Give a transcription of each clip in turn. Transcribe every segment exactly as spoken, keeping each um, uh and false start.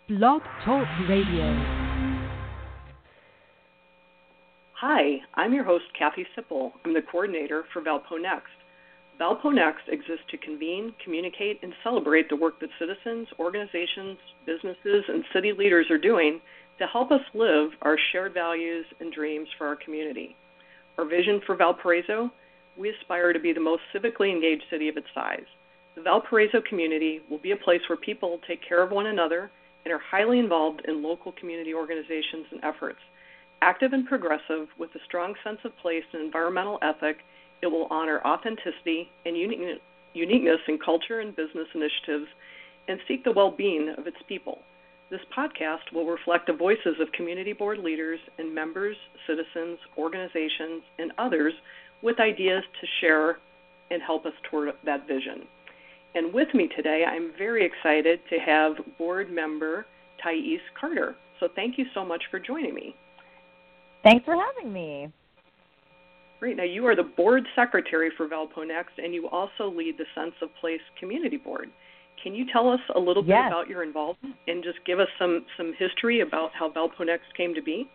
Blog Talk Radio. Hi, I'm your host, Kathy Sipple. I'm the coordinator for Valpo Next. Valpo Next exists to convene, communicate, and celebrate the work that citizens, organizations, businesses, and city leaders are doing to help us live our shared values and dreams for our community. Our vision for Valparaiso: we aspire to be the most civically engaged city of its size. The Valparaiso community will be a place where people take care of one another and are highly involved in local community organizations and efforts. Active and progressive, with a strong sense of place and environmental ethic, it will honor authenticity and uniqueness in culture and business initiatives and seek the well-being of its people. This podcast will reflect the voices of community board leaders and members, citizens, organizations, and others with ideas to share and help us toward that vision. And with me today, I'm very excited to have board member Thais Carter. So thank you so much for joining me. Thanks for having me. Great. Now, you are the board secretary for Valpo Next, and you also lead the Sense of Place Community Board. Can you tell us a little yes. bit about your involvement and just give us some, some history about how Valpo Next came to be?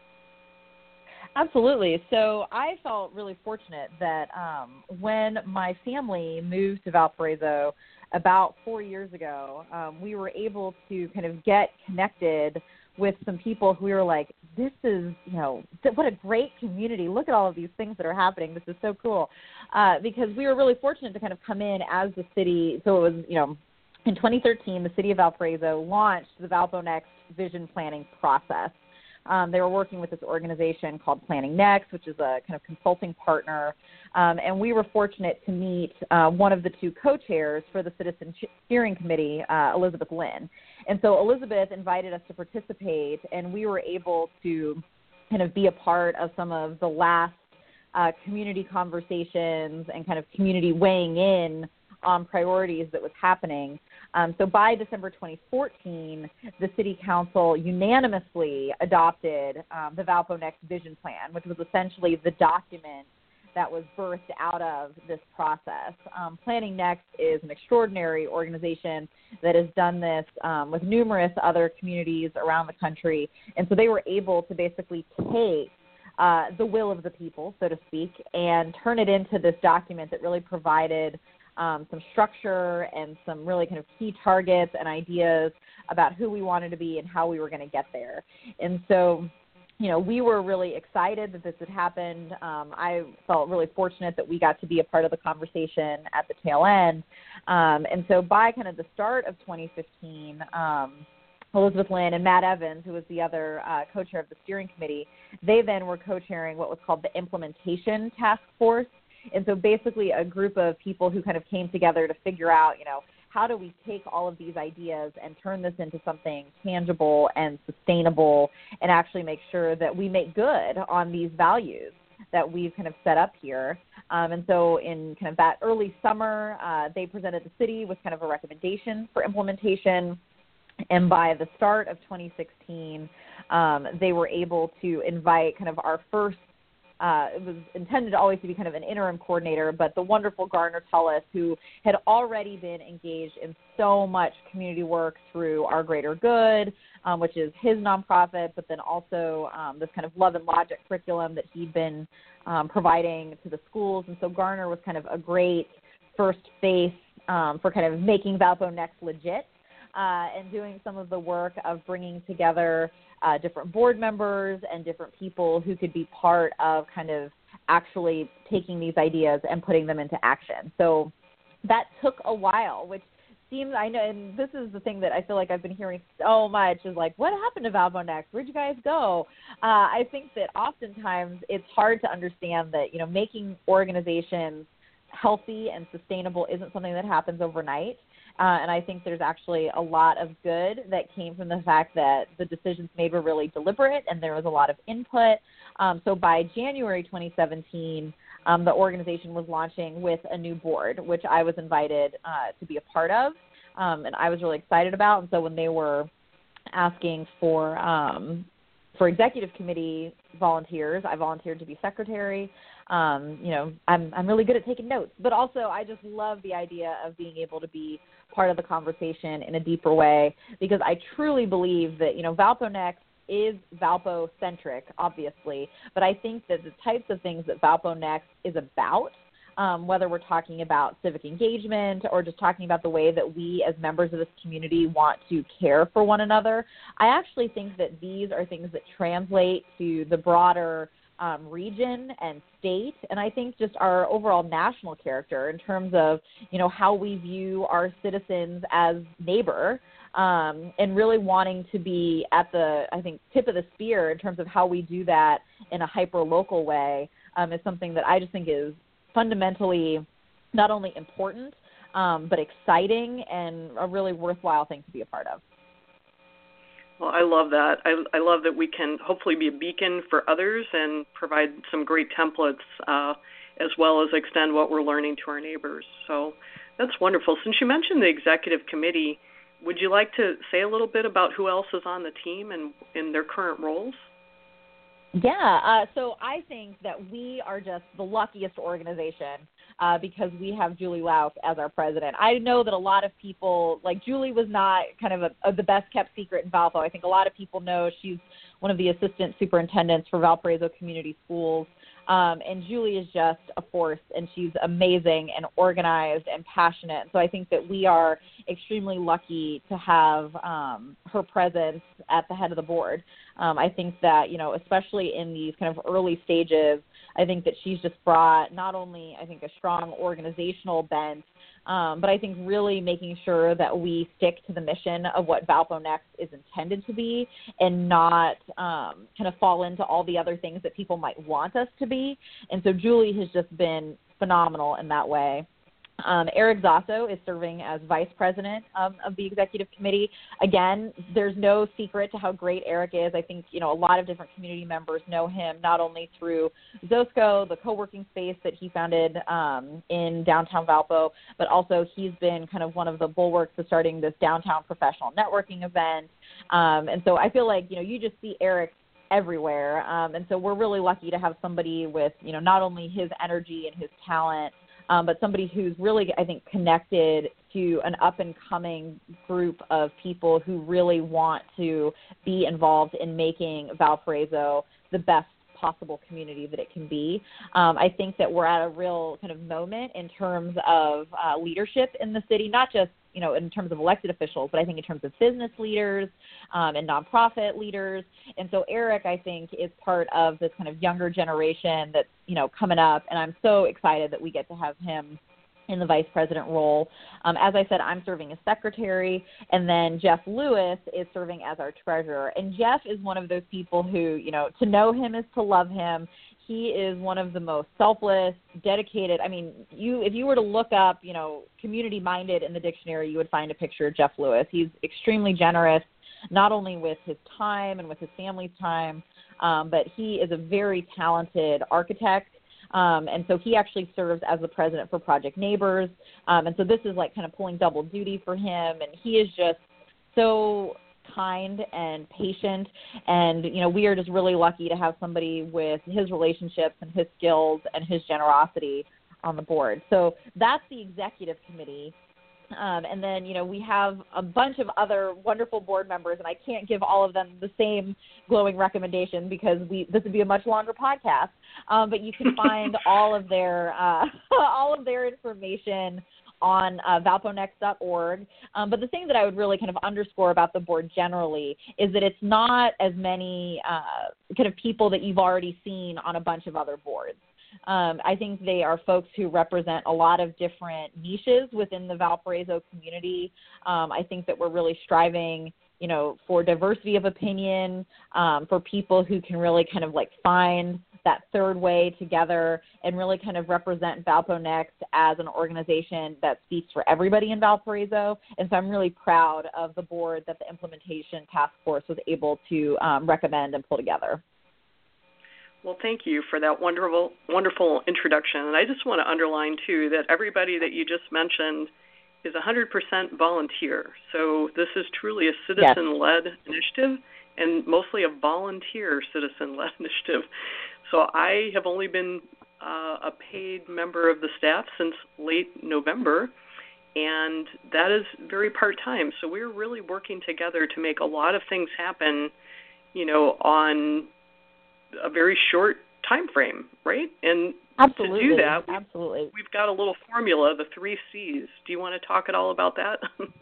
Absolutely. So I felt really fortunate that um, when my family moved to Valparaiso about four years ago, um, we were able to kind of get connected with some people who we were like, this is, you know, th- what a great community. Look at all of these things that are happening. This is so cool. Uh, because we were really fortunate to kind of come in as the city. So it was, you know, in twenty thirteen, the city of Valparaiso launched the Valpo Next vision planning process. Um, they were working with this organization called Planning Next, which is a kind of consulting partner. Um, and we were fortunate to meet uh, one of the two co-chairs for the Citizen Steering Committee, uh, Elizabeth Lynn. And so Elizabeth invited us to participate, and we were able to kind of be a part of some of the last uh, community conversations and kind of community weighing in on priorities that was happening. Um, so by December twenty fourteen, the City Council unanimously adopted um, the Valpo Next Vision Plan, which was essentially the document that was birthed out of this process. Um, Planning Next is an extraordinary organization that has done this um, with numerous other communities around the country, and so they were able to basically take uh, the will of the people, so to speak, and turn it into this document that really provided Um, some structure and some really kind of key targets and ideas about who we wanted to be and how we were going to get there. And so, you know, we were really excited that this had happened. Um, I felt really fortunate that we got to be a part of the conversation at the tail end. Um, and so by kind of the start of twenty fifteen, um, Elizabeth Lynn and Matt Evans, who was the other uh, co-chair of the steering committee, they then were co-chairing what was called the Implementation Task Force. And so basically a group of people who kind of came together to figure out, you know, how do we take all of these ideas and turn this into something tangible and sustainable and actually make sure that we make good on these values that we've kind of set up here. Um, and so in kind of that early summer, uh, they presented the city with kind of a recommendation for implementation. And by the start of twenty sixteen, um, they were able to invite kind of our first Uh, it was intended always to be kind of an interim coordinator, but the wonderful Garner Tullis, who had already been engaged in so much community work through Our Greater Good, um, which is his nonprofit, but then also um, this kind of Love and Logic curriculum that he'd been um, providing to the schools. And so Garner was kind of a great first face um, for kind of making Valpo Next legit uh, and doing some of the work of bringing together Uh, different board members and different people who could be part of kind of actually taking these ideas and putting them into action. So that took a while, which seems, I know, and this is the thing that I feel like I've been hearing so much is like, what happened to Valpo Next? Where'd you guys go? Uh, I think that oftentimes it's hard to understand that, you know, making organizations healthy and sustainable isn't something that happens overnight. Uh, and I think there's actually a lot of good that came from the fact that the decisions made were really deliberate and there was a lot of input. Um, so by January twenty seventeen, um, the organization was launching with a new board, which I was invited uh, to be a part of, um, and I was really excited about. And so when they were asking for um, for executive committee volunteers, I volunteered to be secretary. Um, you know, I'm I'm really good at taking notes, but also I just love the idea of being able to be part of the conversation in a deeper way, because I truly believe that, you know, Valpo Next is Valpo-centric, obviously, but I think that the types of things that Valpo Next is about, um, whether we're talking about civic engagement or just talking about the way that we as members of this community want to care for one another, I actually think that these are things that translate to the broader um, region and state, and I think just our overall national character in terms of, you know, how we view our citizens as neighbor, um, and really wanting to be at the, I think, tip of the spear in terms of how we do that in a hyper-local way, um, is something that I just think is fundamentally not only important, um, but exciting and a really worthwhile thing to be a part of. Well, I love that. I, I love that we can hopefully be a beacon for others and provide some great templates, uh, as well as extend what we're learning to our neighbors. So that's wonderful. Since you mentioned the executive committee, would you like to say a little bit about who else is on the team and in their current roles? Yeah, uh, so I think that we are just the luckiest organization uh, because we have Julie Lauk as our president. I know that a lot of people, like Julie was not kind of a, a, the best kept secret in Valpo. I think a lot of people know she's one of the assistant superintendents for Valparaiso Community Schools. Um, and Julie is just a force, and she's amazing and organized and passionate. So I think that we are extremely lucky to have um, her presence at the head of the board. Um, I think that, you know, especially in these kind of early stages, I think that she's just brought not only, I think, a strong organizational bent, um, but I think really making sure that we stick to the mission of what Valpo Next is intended to be and not um, kind of fall into all the other things that people might want us to be. And so Julie has just been phenomenal in that way. Um, Eric Zasso is serving as vice president um, of the executive committee. Again, there's no secret to how great Eric is. I think, you know, a lot of different community members know him not only through Zosco, the co-working space that he founded um, in downtown Valpo, but also he's been kind of one of the bulwarks of starting this downtown professional networking event. Um, and so I feel like, you know, you just see Eric everywhere. Um, and so we're really lucky to have somebody with, you know, not only his energy and his talent, Um, but somebody who's really, I think, connected to an up-and-coming group of people who really want to be involved in making Valparaiso the best possible community that it can be. Um, I think that we're at a real kind of moment in terms of uh, leadership in the city, not just, you know, in terms of elected officials, but I think in terms of business leaders um, and nonprofit leaders. And so Eric, I think, is part of this kind of younger generation that's, you know, coming up. And I'm so excited that we get to have him in the vice president role. Um, as I said, I'm serving as secretary, and then Jeff Lewis is serving as our treasurer. And Jeff is one of those people who, you know, to know him is to love him. He is one of the most selfless, dedicated. I mean, you if you were to look up, you know, community-minded in the dictionary, you would find a picture of Jeff Lewis. He's extremely generous, not only with his time and with his family's time, um, but he is a very talented architect. Um, and so he actually serves as the president for Project Neighbors. Um, and so this is like kind of pulling double duty for him. And he is just so kind and patient. And, you know, we are just really lucky to have somebody with his relationships and his skills and his generosity on the board. So that's the executive committee. Um, and then, you know, we have a bunch of other wonderful board members, and I can't give all of them the same glowing recommendation because we this would be a much longer podcast. Um, but you can find all of their uh, all of their information on uh, valpo next dot org. Um, but the thing that I would really kind of underscore about the board generally is that it's not as many uh, kind of people that you've already seen on a bunch of other boards. Um, I think they are folks who represent a lot of different niches within the Valparaiso community. Um, I think that we're really striving, you know, for diversity of opinion, um, for people who can really kind of like find that third way together and really kind of represent Valpo Next as an organization that speaks for everybody in Valparaiso. And so I'm really proud of the board that the implementation task force was able to um, recommend and pull together. Well, thank you for that wonderful, wonderful introduction. And I just want to underline, too, that everybody that you just mentioned is one hundred percent volunteer. So this is truly a citizen-led yes. initiative and mostly a volunteer citizen-led initiative. So I have only been uh, a paid member of the staff since late November. and that is very part-time. So we're really working together to make a lot of things happen, you know, on a very short time frame, right? And Absolutely. to do that, we, Absolutely. we've got a little formula, the three C's. Do you want to talk at all about that?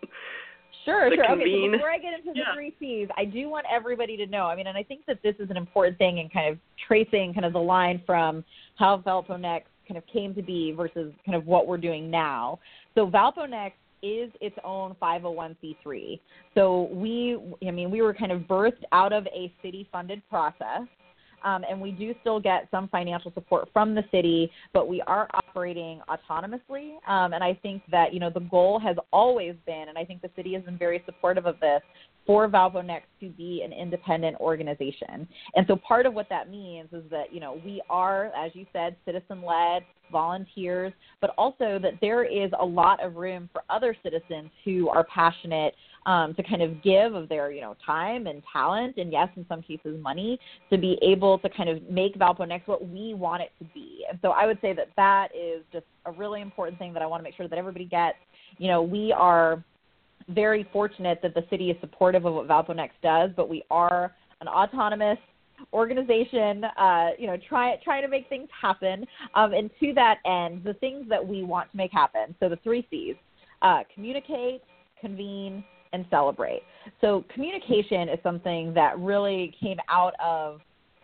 Sure, the sure. Convene. Okay, so before I get into the yeah. three C's, I do want everybody to know, I mean, and I think that this is an important thing in kind of tracing kind of the line from how Valpo Next kind of came to be versus kind of what we're doing now. So Valpo Next is its own five oh one c three. So we, I mean, we were kind of birthed out of a city-funded process. Um, and we do still get some financial support from the city, but we are operating autonomously. Um, and I think that, you know, the goal has always been, and I think the city has been very supportive of this, for Valpo Next to be an independent organization. And so part of what that means is that, you know, we are, as you said, citizen-led, volunteers, but also that there is a lot of room for other citizens who are passionate um, to kind of give of their, you know, time and talent, and yes, in some cases money, to be able to kind of make Valpo Next what we want it to be. And so I would say that that is just a really important thing that I want to make sure that everybody gets. You know, we are very fortunate that the city is supportive of what Valpo Next does, but we are an autonomous organization, uh, you know, try, trying to make things happen. Um, and to that end, the things that we want to make happen, so the three C's, uh, communicate, convene, and celebrate. So communication is something that really came out of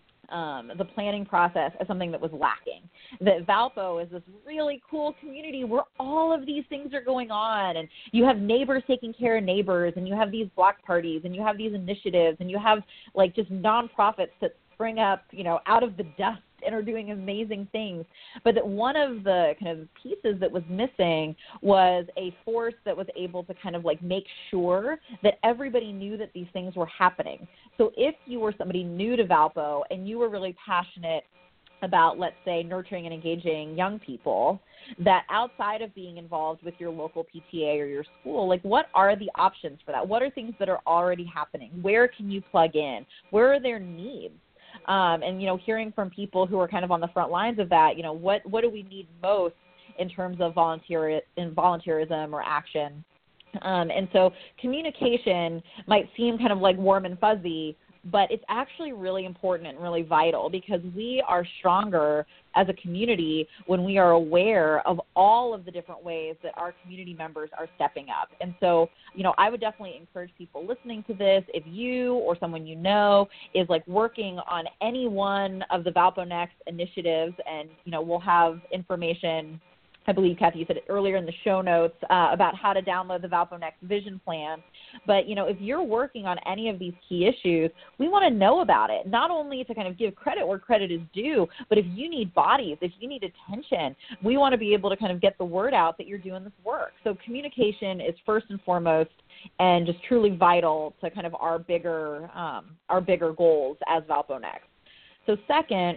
Um, the planning process as something that was lacking. That Valpo is this really cool community where all of these things are going on, and you have neighbors taking care of neighbors, and you have these block parties, and you have these initiatives, and you have like just nonprofits that spring up, you know, out of the dust and are doing amazing things. But that one of the kind of pieces that was missing was a force that was able to kind of like make sure that everybody knew that these things were happening. So if you were somebody new to Valpo and you were really passionate about, let's say, nurturing and engaging young people, that outside of being involved with your local P T A or your school, like what are the options for that? What are things that are already happening? Where can you plug in? Where are their needs? Um, and, you know, hearing from people who are kind of on the front lines of that, you know, what, what do we need most in terms of volunteer in volunteerism or action? Um, and so communication might seem kind of like warm and fuzzy, but it's actually really important and really vital, because we are stronger as a community when we are aware of all of the different ways that our community members are stepping up. And so, you know, I would definitely encourage people listening to this, if you or someone you know is like working on any one of the Valpo Next initiatives, and, you know, we'll have information, I believe, Kathy, you said it earlier in the show notes, uh, about how to download the Valpo Next Vision Plan. But, you know, if you're working on any of these key issues, we want to know about it, not only to kind of give credit where credit is due, but if you need bodies, if you need attention, we want to be able to kind of get the word out that you're doing this work. So communication is first and foremost and just truly vital to kind of our bigger, um, our bigger goals as Valpo Next. So second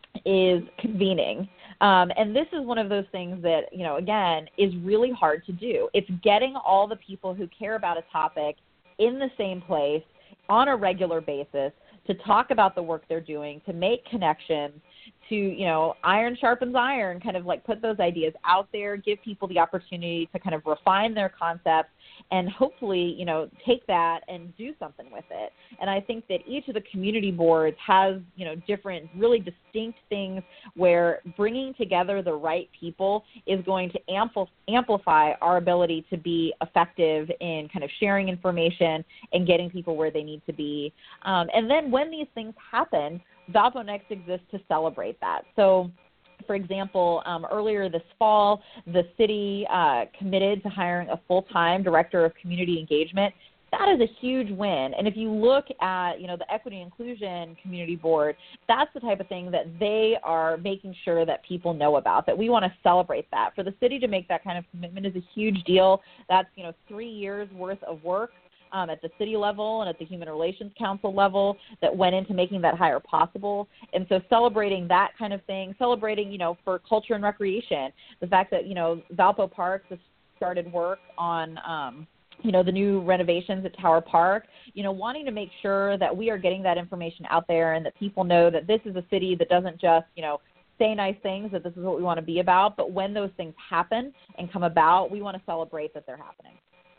is convening. Um, and this is one of those things that, you know, again, is really hard to do. It's getting all the people who care about a topic in the same place on a regular basis to talk about the work they're doing, to make connections, to, you know, iron sharpens iron, kind of like put those ideas out there, give people the opportunity to kind of refine their concepts, and hopefully, you know, take that and do something with it. And I think that each of the community boards has, you know, different really distinct things where bringing together the right people is going to ampl- amplify our ability to be effective in kind of sharing information and getting people where they need to be. Um, and then when these things happen, Valpo Next exists to celebrate that. So, for example, um, earlier this fall, the city uh, committed to hiring a full-time director of community engagement. That is a huge win. And if you look at, you know, the Equity and Inclusion Community Board, that's the type of thing that they are making sure that people know about, that we want to celebrate that. For the city to make that kind of commitment is a huge deal. That's, you know, three years worth of work Um, at the city level and at the Human Relations Council level that went into making that hire possible. And so celebrating that kind of thing, celebrating, you know, for culture and recreation, the fact that, you know, Valpo Parks has started work on, um, you know, the new renovations at Tower Park, you know, wanting to make sure that we are getting that information out there and that people know that this is a city that doesn't just, you know, say nice things that this is what we want to be about, but when those things happen and come about, we want to celebrate that they're happening.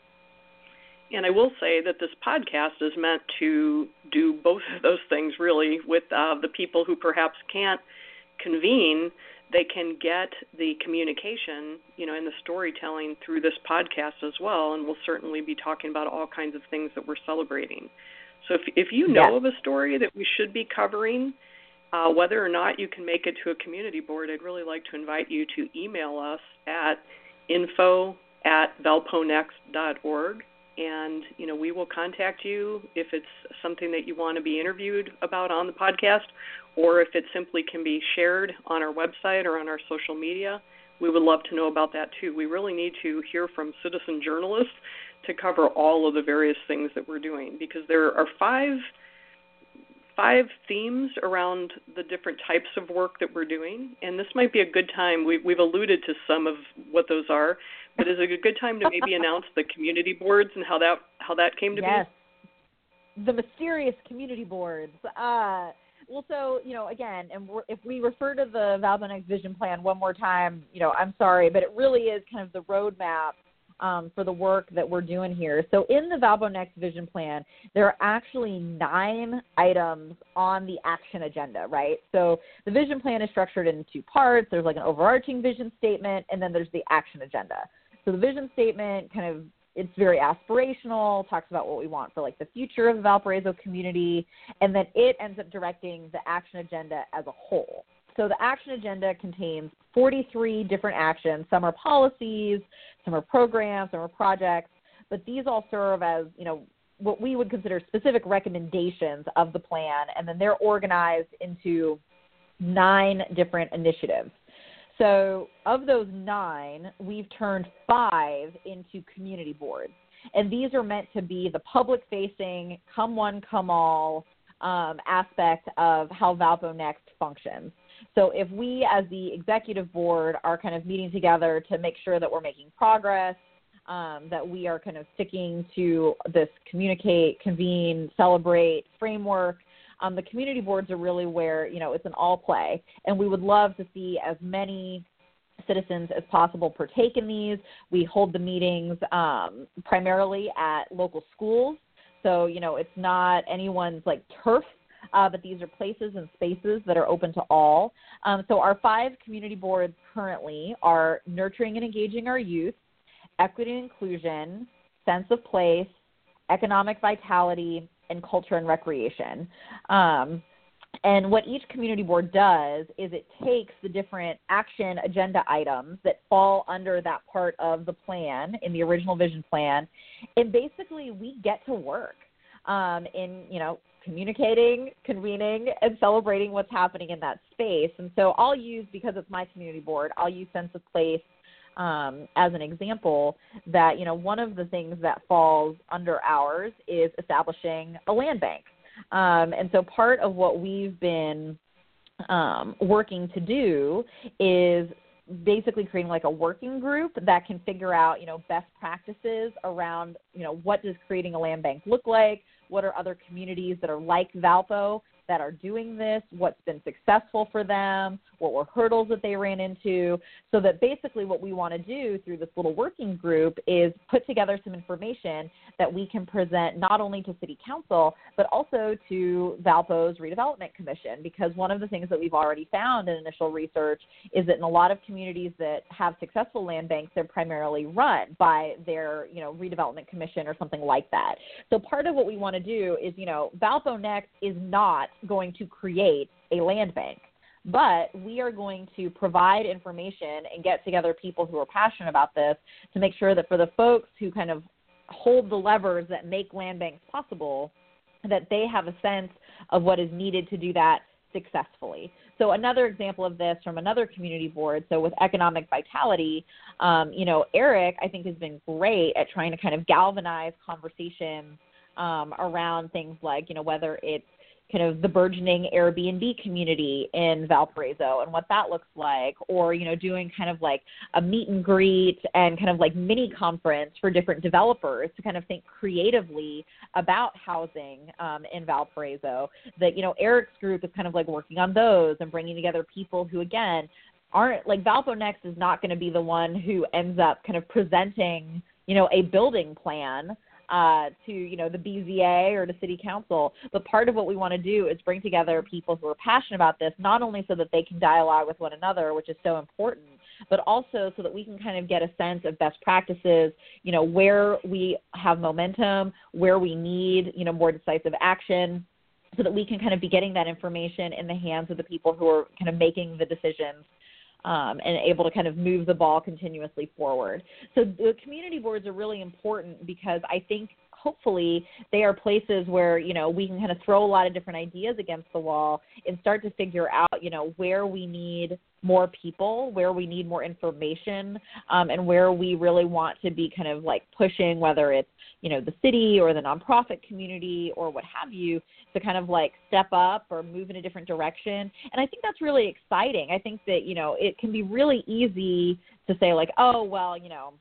And I will say that this podcast is meant to do both of those things, really, with uh, the people who perhaps can't convene. They can get the communication, you know, and the storytelling through this podcast as well, and we'll certainly be talking about all kinds of things that we're celebrating. So if, if you know yes. of a story that we should be covering, uh, whether or not you can make it to a community board, I'd really like to invite you to email us at info at valponext dot org. And, you know, we will contact you if it's something that you want to be interviewed about on the podcast, or if it simply can be shared on our website or on our social media. We would love to know about that, too. We really need to hear from citizen journalists to cover all of the various things that we're doing, because there are five five themes around the different types of work that we're doing, and this might be a good time. We've, we've alluded to some of what those are, but is it a good time to maybe announce the community boards and how that how that came to yes. be? The mysterious community boards. Uh, well, so, you know, again, and we're, if we refer to the ValpoNext Vision Plan one more time, you know, I'm sorry, but it really is kind of the roadmap Um, for the work that we're doing here. So in the ValpoNext Vision Plan, there are actually nine items on the action agenda, right? So the vision plan is structured in two parts. There's like an overarching vision statement, and then there's the action agenda. So the vision statement kind of, it's very aspirational, talks about what we want for like the future of the Valparaiso community, and then it ends up directing the action agenda as a whole. So the action agenda contains forty-three different actions. Some are policies, some are programs, some are projects, but these all serve as, you know, what we would consider specific recommendations of the plan, and then they're organized into nine different initiatives. So of those nine, we've turned five into community boards, and these are meant to be the public-facing, come one, come all um, aspect of how ValpoNext functions. So if we as the executive board are kind of meeting together to make sure that we're making progress, um, that we are kind of sticking to this communicate, convene, celebrate framework, um, the community boards are really where, you know, it's an all play. And we would love to see as many citizens as possible partake in these. We hold the meetings um, primarily at local schools. So, you know, it's not anyone's like turf. Uh, but these are places and spaces that are open to all. Um, so our five community boards currently are nurturing and engaging our youth, equity and inclusion, sense of place, economic vitality, and culture and recreation. Um, and what each community board does is it takes the different action agenda items that fall under that part of the plan in the original vision plan, and basically we get to work um, in, you know, communicating, convening, and celebrating what's happening in that space. And so I'll use, because it's my community board, I'll use sense of place um, as an example that, you know, one of the things that falls under ours is establishing a land bank. Um, and so part of what we've been um, working to do is basically creating like a working group that can figure out, you know, best practices around, you know, what does creating a land bank look like? What are other communities that are like Valpo that are doing this? What's been successful for them? What were hurdles that they ran into? So that basically what we want to do through this little working group is put together some information that we can present not only to City Council, but also to Valpo's Redevelopment Commission, because one of the things that we've already found in initial research is that in a lot of communities that have successful land banks, they're primarily run by their, you know, Redevelopment Commission or something like that. So part of what we want to do is, you know, ValpoNext is not going to create a land bank, but we are going to provide information and get together people who are passionate about this to make sure that for the folks who kind of hold the levers that make land banks possible, that they have a sense of what is needed to do that successfully. So another example of this from another community board, so with economic vitality, um, you know, Eric, I think, has been great at trying to kind of galvanize conversations um, around things like, you know, whether it's kind of the burgeoning Airbnb community in Valparaiso and what that looks like, or, you know, doing kind of like a meet and greet and kind of like mini conference for different developers to kind of think creatively about housing um, in Valparaiso. That, you know, Eric's group is kind of like working on those and bringing together people who, again, aren't like Valpo Next is not going to be the one who ends up kind of presenting, you know, a building plan Uh, to, you know, the B Z A or to city council. But part of what we want to do is bring together people who are passionate about this, not only so that they can dialogue with one another, which is so important, but also so that we can kind of get a sense of best practices, you know, where we have momentum, where we need, you know, more decisive action, so that we can kind of be getting that information in the hands of the people who are kind of making the decisions Um, and able to kind of move the ball continuously forward. So the community boards are really important because I think hopefully they are places where, you know, we can kind of throw a lot of different ideas against the wall and start to figure out, you know, where we need more people, where we need more information, um, and where we really want to be kind of like pushing, whether it's, you know, the city or the nonprofit community or what have you, to kind of like step up or move in a different direction. And I think that's really exciting. I think that, you know, it can be really easy to say like, oh, well, you know,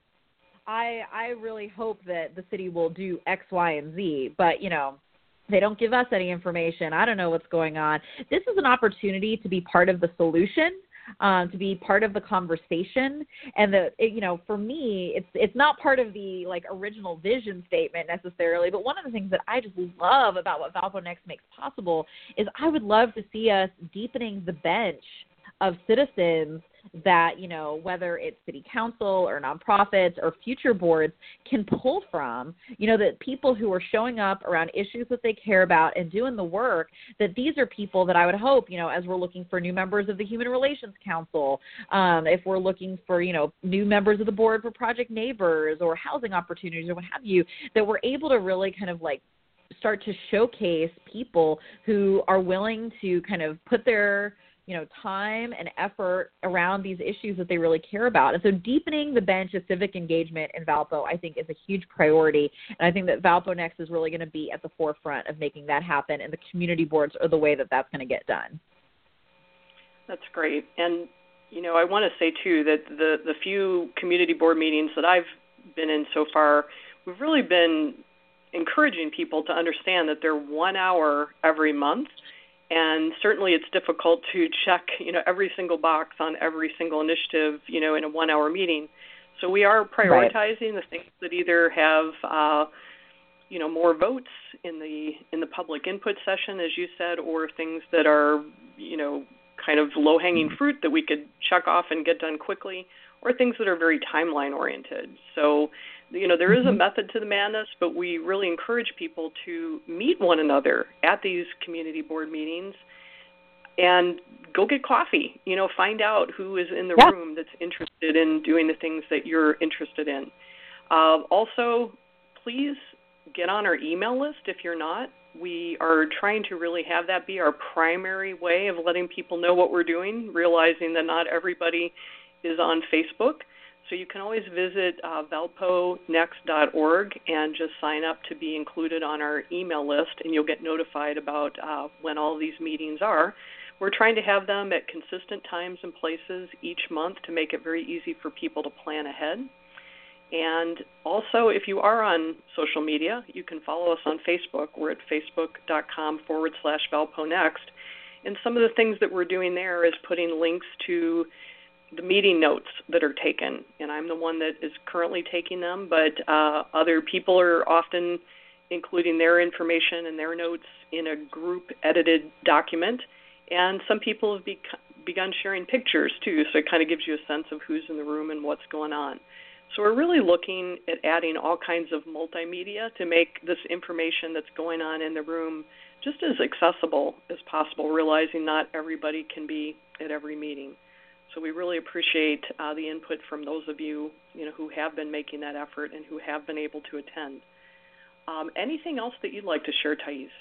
I I really hope that the city will do X, Y, and Z, but, you know, they don't give us any information. I don't know what's going on. This is an opportunity to be part of the solution, um, to be part of the conversation. And, the, it, you know, for me, it's it's not part of the, like, original vision statement necessarily, but one of the things that I just love about what Valpo Next makes possible is I would love to see us deepening the bench of citizens that, you know, whether it's city council or nonprofits or future boards can pull from, you know, that people who are showing up around issues that they care about and doing the work, that these are people that I would hope, you know, as we're looking for new members of the Human Relations Council, um, if we're looking for, you know, new members of the board for Project Neighbors or housing opportunities or what have you, that we're able to really kind of like start to showcase people who are willing to kind of put their, you know, time and effort around these issues that they really care about. And so deepening the bench of civic engagement in Valpo, I think, is a huge priority. And I think that Valpo Next is really going to be at the forefront of making that happen, and the community boards are the way that that's going to get done. That's great. And, you know, I want to say, too, that the, the few community board meetings that I've been in so far, we've really been encouraging people to understand that they're one hour every month. And certainly it's difficult to check, you know, every single box on every single initiative, you know, in a one-hour meeting. So we are prioritizing right. the things that either have, uh, you know, more votes in the in the public input session, as you said, or things that are, you know, kind of low-hanging fruit that we could check off and get done quickly, or things that are very timeline-oriented. So, you know, there is a method to the madness, but we really encourage people to meet one another at these community board meetings and go get coffee. You know, find out who is in the yeah. room that's interested in doing the things that you're interested in. Uh, also, please get on our email list if you're not. We are trying to really have that be our primary way of letting people know what we're doing, realizing that not everybody is on Facebook. So you can always visit uh, valpo next dot org and just sign up to be included on our email list, and you'll get notified about uh, when all these meetings are. We're trying to have them at consistent times and places each month to make it very easy for people to plan ahead. And also, if you are on social media, you can follow us on Facebook. We're at facebook.com forward slash valponext. And some of the things that we're doing there is putting links to the meeting notes that are taken, and I'm the one that is currently taking them, but uh, other people are often including their information and their notes in a group-edited document, and some people have be- begun sharing pictures, too, so it kind of gives you a sense of who's in the room and what's going on. So we're really looking at adding all kinds of multimedia to make this information that's going on in the room just as accessible as possible, realizing not everybody can be at every meeting. So we really appreciate uh, the input from those of you, you know, who have been making that effort and who have been able to attend. Um, anything else that you'd like to share, Thais?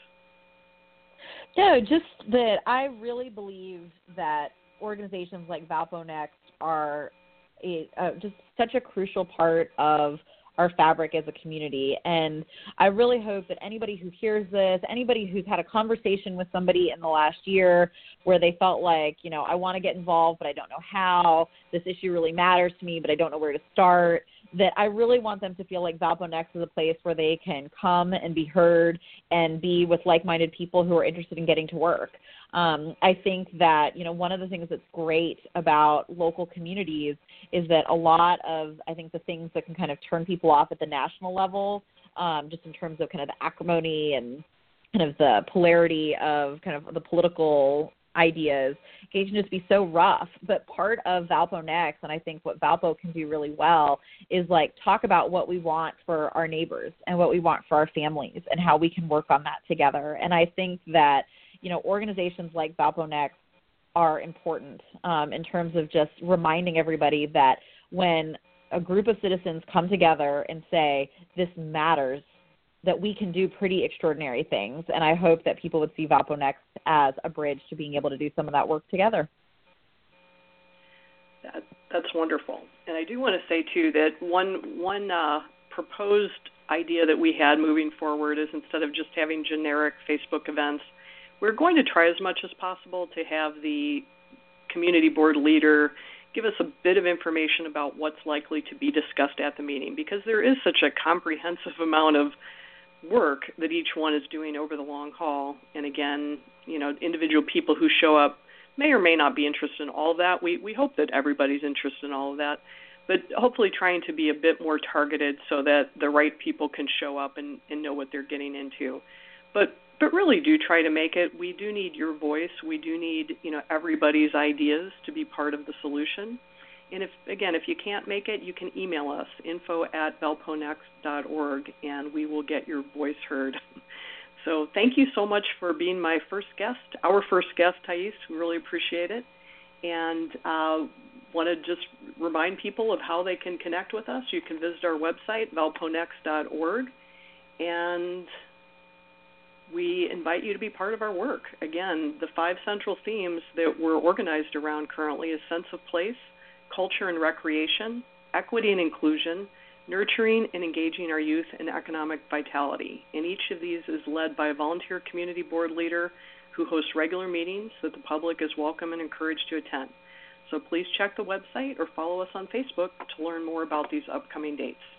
No, just that I really believe that organizations like Valpo Next are a, uh, just such a crucial part of our fabric as a community. And I really hope that anybody who hears this, anybody who's had a conversation with somebody in the last year where they felt like, you know, I want to get involved, but I don't know how, this issue really matters to me, but I don't know where to start, that I really want them to feel like Valpo Next is a place where they can come and be heard and be with like-minded people who are interested in getting to work. Um, I think that, you know, one of the things that's great about local communities is that a lot of, I think, the things that can kind of turn people off at the national level, um, just in terms of kind of the acrimony and kind of the polarity of kind of the political ideas, it can just be so rough. But part of Valpo Next, and I think what Valpo can do really well, is like talk about what we want for our neighbors and what we want for our families and how we can work on that together. And I think that, you know, organizations like Valpo Next are important um, in terms of just reminding everybody that when a group of citizens come together and say, this matters, that we can do pretty extraordinary things. And I hope that people would see Valpo Next as a bridge to being able to do some of that work together. That, that's wonderful. And I do want to say, too, that one, one uh, proposed idea that we had moving forward is instead of just having generic Facebook events, we're going to try as much as possible to have the community board leader give us a bit of information about what's likely to be discussed at the meeting, because there is such a comprehensive amount of work that each one is doing over the long haul. And again, you know, individual people who show up may or may not be interested in all of that. We we hope that everybody's interested in all of that, but hopefully trying to be a bit more targeted so that the right people can show up and, and know what they're getting into. But but really do try to make it. We do need your voice. We do need, you know, everybody's ideas to be part of the solution. And if, again, if you can't make it, you can email us, info at valponext dot org, and we will get your voice heard. So thank you so much for being my first guest, our first guest, Thais. We really appreciate it. And uh, want to just remind people of how they can connect with us. You can visit our website, valponext dot org, and we invite you to be part of our work. Again, the five central themes that we're organized around currently is sense of place, culture and recreation, equity and inclusion, nurturing and engaging our youth, and economic vitality. And each of these is led by a volunteer community board leader who hosts regular meetings that the public is welcome and encouraged to attend. So please check the website or follow us on Facebook to learn more about these upcoming dates.